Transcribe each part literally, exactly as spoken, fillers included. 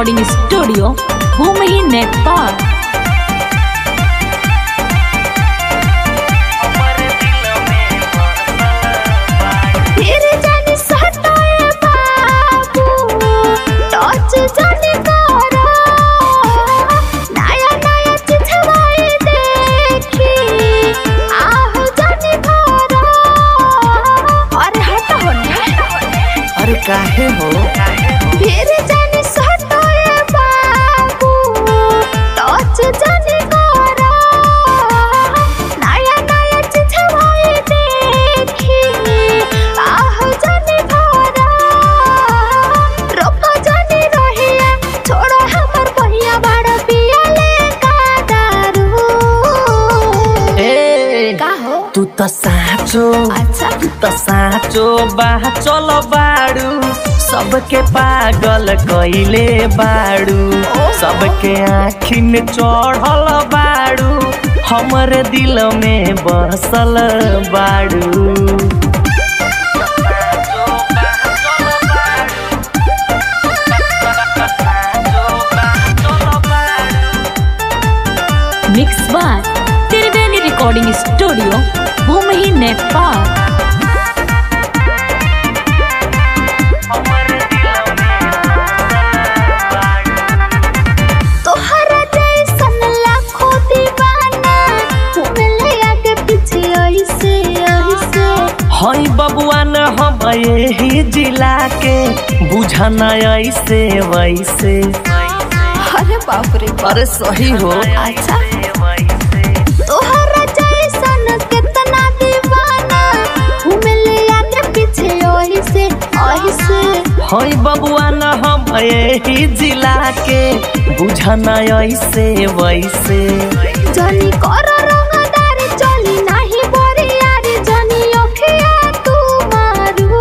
Recording studio Bhumi Nepal. अरे काहे हो फिर जाने सताए बाबू टच जाने करा नया नया चीज भाई देखी आह जाने करा रोको जाने रहिया छोड़ो हमर भैया बड़ा पिया ले का दारू ए का हो तू तो साचो अच्छा तू तो साचो बा चलो बाड़ू सबके पागल कइले बाड़ू सबके आँखिन चढ़ल बाड़ू हमर दिल में बसल बाड़ू। Mix by Triveni recording studio Bhumi Nepal. हई बबुआ न हम यही जिला के बुझना ऐसे वैसे। अरे बाप रे अरे सही हो अच्छा तोहरा जैसन कितना दीवाना घूमले आगे पीछे ऐसे ऐसे। हई बबुआ न हम यही जिला के बुझना ऐसे वैसे। जनी कर रंगदार चली नहीं बोरी यार जनी अखिया तू मारू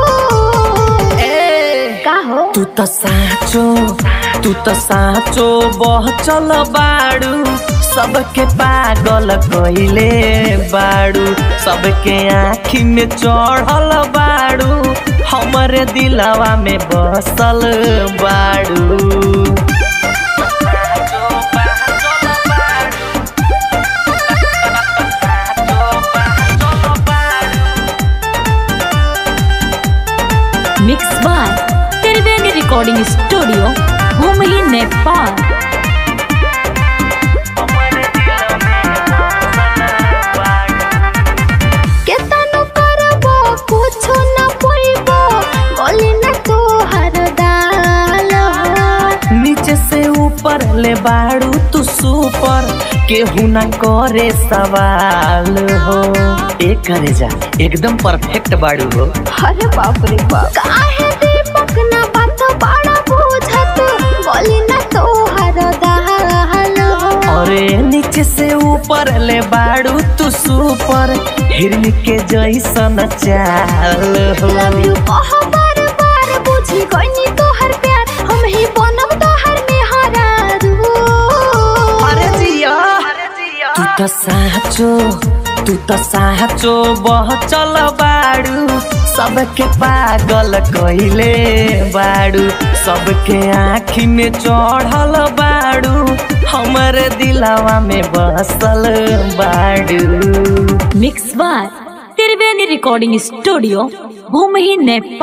ए का हो तू तो साचो तू तो साचो बह चल बाड़ू सबके पागल कइले बाड़ू सबके आँखी में चढ़ल बाड़ू हमरे दिलवा में बसल बाड़ू। Mix by Triveni recording studio Bhumi Nepal. केतनो करबो कुछो न पइबो गली न तोहर दाल नीचे से ऊपर ले बाड़ू तू सुपर केहू ना करे सवाल हो ए करे जा एकदम परफेक्ट बाड़ू हो। अरे बाप रे बाप काहे दीपक ना बात बड़ा बुझत गली न तोहर दाल अरे नीचे से ऊपर ले बाड़ू तू सुपर हिरन के जैसन चाल हो। लव यू कह बार बार बुझी गइनी तोहर प्यार हम ही बनब तोहर मेहरारू। अरे जिया तू तो साचो तू तो साचो बह चल बाड़ू सबके पागल कइले बाड़ू सबके आँखी में चढ़ल बाड़ू हमर दिलवा में बसल बाड़ू। Mix by Triveni recording studio Bhumi Nepal.